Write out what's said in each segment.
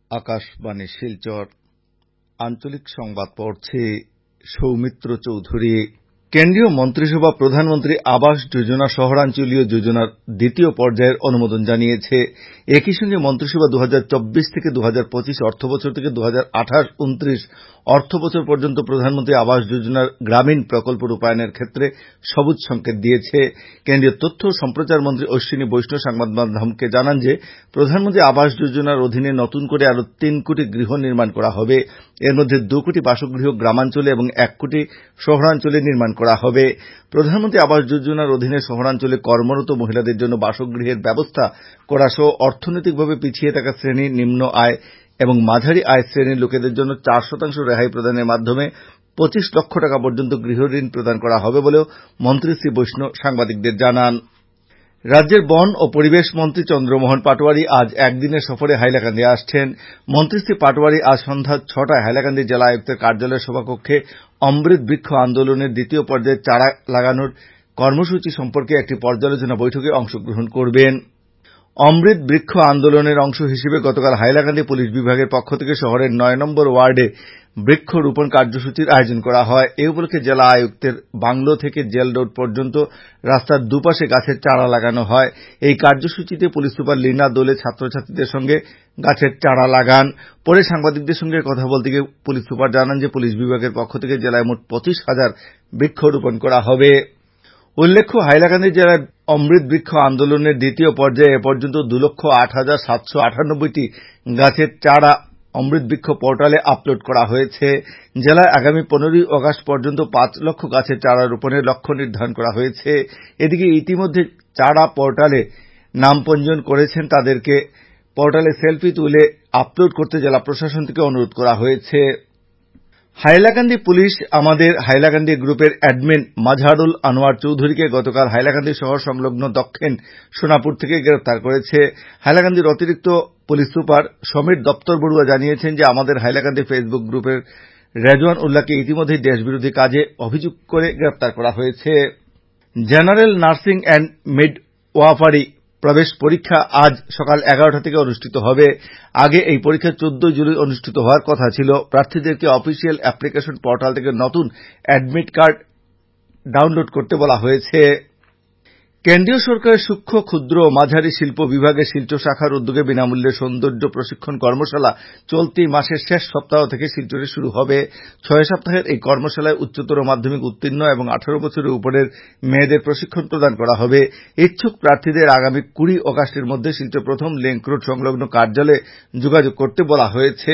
আকাশবাণী শিলচর আঞ্চলিক সংবাদ পড়ছে সৌমিত্র চৌধুরী। কেন্দ্রীয় মন্ত্রিসভা প্রধানমন্ত্রী আবাস যোজনা শহরাঞ্চলীয় যোজনার দ্বিতীয় পর্যায়ের অনুমোদন জানিয়েছে। একই সঙ্গে মন্ত্রিসভা 2024 থেকে 2025 অর্থবছর থেকে 2028-29 অর্থবছর পর্যন্ত প্রধানমন্ত্রী আবাস যোজনার গ্রামীণ প্রকল্প রূপায়ণের ক্ষেত্রে সবুজ সংকেত দিয়েছে। কেন্দ্রীয় তথ্য ও সম্প্রচার মন্ত্রী অশ্বিনী বৈষ্ণব সংবাদ মাধ্যমকে জানান যে প্রধানমন্ত্রী আবাস যোজনার অধীনে নতুন করে আরও 3 কোটি গৃহ নির্মাণ করা হবে। এর মধ্যে 2 কোটি বাসগৃহ গ্রামাঞ্চলে এবং 1 কোটি শহরাঞ্চলে নির্মাণ করা হবে। প্রধানমন্ত্রী আবাস যোজনার অধীনে শহরাঞ্চলে কর্মরত মহিলাদের জন্য বাসগৃহের ব্যবস্থা করা সহ অর্থনৈতিকভাবে পিছিয়ে থাকা শ্রেণী, নিম্ন আয় এবং মাঝারি আয় শ্রেণীর লোকেদের জন্য 4% রেহাই প্রদানের মাধ্যমে 25 লক্ষ টাকা পর্যন্ত গৃহঋণ প্রদান করা হবে বলেও মন্ত্রী শ্রী বৈষ্ণব সাংবাদিকদের জানান। রাজ্যের বন ও পরিবেশ মন্ত্রী চন্দ্রমোহন পাটোয়ারি আজ একদিনের সফরে হাইলাকান্দি আসছেন। মন্ত্রী শ্রী পাটোয়ারি আজ সন্ধ্যা 6টায় হাইলাকান্দি জেলা আয়ুক্তের কার্যালয়ের সভাকক্ষে অমৃত বৃক্ষ আন্দোলনের দ্বিতীয় পর্যায়ে চারা লাগানোর কর্মসূচি সম্পর্কে একটি পর্যালোচনা বৈঠকে অংশগ্রহণ করবেন। অমৃত বৃক্ষ আন্দোলনের অংশ হিসেবে গতকাল হাইলাকান্দি পুলিশ বিভাগের পক্ষ থেকে শহরের 9 নম্বর ওয়ার্ডে বৃক্ষ রোপণ কার্যসূচির আয়োজন করা হয়। এই উপলক্ষে জেলা আয়ুক্তের বাংলো থেকে জেল রোড পর্যন্ত রাস্তার দুপাশে গাছের চারা লাগানো হয়। এই কার্যসূচিতে পুলিশ সুপার লীনা দোলে ছাত্রছাত্রীদের সঙ্গে গাছের চারা লাগান। পরে সাংবাদিকদের সঙ্গে কথা বলতে গিয়ে পুলিশ সুপার জানান যে পুলিশ বিভাগের পক্ষ থেকে জেলায় মোট 25,000 বৃক্ষ রোপণ করা হবে। উল্লেখ্য, হাইলাকান্দি জেলার অমৃত বৃক্ষ আন্দোলনের দ্বিতীয় পর্যায়ে এ পর্যন্ত 2,08,798টি গাছের চারা অমৃত বৃক্ষ পোর্টালে আপলোড করা হয়েছে। জেলায় আগামী 15ই আগস্ট পর্যন্ত 5 লক্ষ গাছের চারা রোপণের লক্ষ্য নির্ধারণ করা হয়েছে। এদিকে ইতিমধ্যে চারা পোর্টালে নাম পঞ্জীয়ন করেছেন তাদেরকে পোর্টালে সেলফি তুলে আপলোড করতে জেলা প্রশাসন থেকে অনুরোধ করা হয়েছে। হাইলাকান্দি পুলিশ আমাদের হাইলাকান্দি গ্রুপের অ্যাডমিন মাজহারুল আনোয়ার চৌধুরীকে গতকাল হাইলাকান্দি শহর সংলগ্ন দক্ষিণ সোনাপুর থেকে গ্রেপ্তার করেছে। হাইলাকান্দির অতিরিক্ত পুলিশ সুপার সমীর দপ্তর বড়ুয়া জানিয়েছেন যে আমাদের হাইলাকান্দি ফেসবুক গ্রুপের রেজওয়ান উল্লাহকে ইতিমধ্যেই দেশবিরোধী কাজে অভিযোগ করে গ্রেপ্তার করা হয়েছে। জেনারেল নার্সিং অ্যান্ড মিডওয়াইফারি প্রবেশ পরীক্ষা আজ সকাল 11টা থেকে অনুষ্ঠিত হবে। আগে এই পরীক্ষা 14 জুলাই অনুষ্ঠিত হওয়ার কথা ছিল। প্রার্থীদেরকে অফিসিয়াল অ্যাপ্লিকেশন পোর্টাল থেকে নতুন অ্যাডমিট কার্ড ডাউনলোড করতে বলা হয়েছে। কেন্দ্রীয় সরকারের সূক্ষ্ম, ক্ষুদ্র ও মাঝারি শিল্প বিভাগের শিলচর শাখার উদ্যোগে বিনামূল্যে সৌন্দর্য প্রশিক্ষণ কর্মশালা চলতি মাসের শেষ সপ্তাহ থেকে শিলচরে শুরু হবে। 6 সপ্তাহের এই কর্মশালায় উচ্চতর মাধ্যমিক উত্তীর্ণ এবং 18 বছরের উপরের মেয়েদের প্রশিক্ষণ প্রদান করা হবে। ইচ্ছুক প্রার্থীদের আগামী 20 আগস্টের মধ্যে শিলচর প্রথম লিংক রোড সংলগ্ন কার্যালয়ে যোগাযোগ করতে বলা হয়েছে।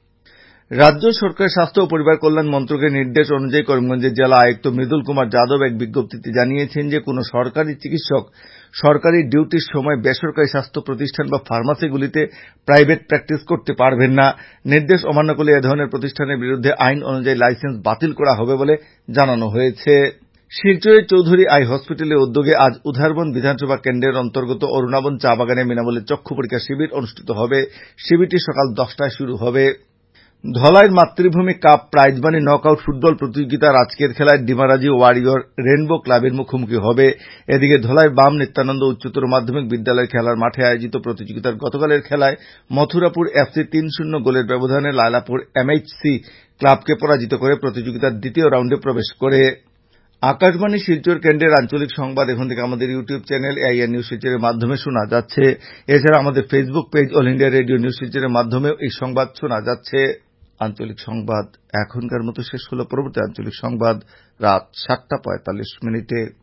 রাজ্য সরকারের স্বাস্থ্য ও পরিবার কল্যাণ মন্ত্রকের নির্দেশ অনুযায়ী করিমগঞ্জের জেলা আয়ুক্ত মৃদুল কুমার যাদব এক বিজ্ঞপ্তিতে জানিয়েছেন যে কোন সরকারি চিকিৎসক সরকারি ডিউটির সময় বেসরকারি স্বাস্থ্য প্রতিষ্ঠান বা ফার্মাসিগুলিতে প্রাইভেট প্র্যাকটিস করতে পারবেন না। নির্দেশ অমান্য করলে এ ধরনের প্রতিষ্ঠানের বিরুদ্ধে আইন অনুযায়ী লাইসেন্স বাতিল করা হবে বলে জানানো হয়েছে। শিলচরের চৌধুরী আই হসপিটালের উদ্যোগে আজ উধারবন বিধানসভা কেন্দ্রের অন্তর্গত অরুণাবন চা বাগানে বিনামূল্যে চক্ষু পরীক্ষা শিবির অনুষ্ঠিত হবে। শিবিরটি সকাল 10টায় শুরু হবে। ধলাইর Matribhumi cup prize money knockout football প্রতিযোগিতার আজকের খেলায় ডিমারাজি ওয়ারিয়র রেনবো ক্লাবের মুখোমুখি হবে। এদিকে ধলাইর বাম নিত্যানন্দ উচ্চতর মাধ্যমিক বিদ্যালয়ের খেলার মাঠে আয়োজিত প্রতিযোগিতার গতকালের খেলায় মথুরাপুর এফসি 3-0 গোলের ব্যবধানে লায়লাপুর এমএইচসি ক্লাবকে পরাজিত করে প্রতিযোগিতার দ্বিতীয় রাউন্ডে প্রবেশ করে। আকাশবাণী শিলচর কেন্দ্রের আঞ্চলিক সংবাদ এখন থেকে আমাদের ইউটিউব চ্যানেল এআইআর নিউজ শিলচরের মাধ্যমে শোনা যাচ্ছে। এছাড়া আমাদের Facebook page All India radio news শিলচরের মাধ্যমেও এই সংবাদ শোনা যাচ্ছে। আঞ্চলিক সংবাদ এখনকার মতো শেষ হলো। পরবর্তী আঞ্চলিক সংবাদ রাত 7:45 মিনিটে।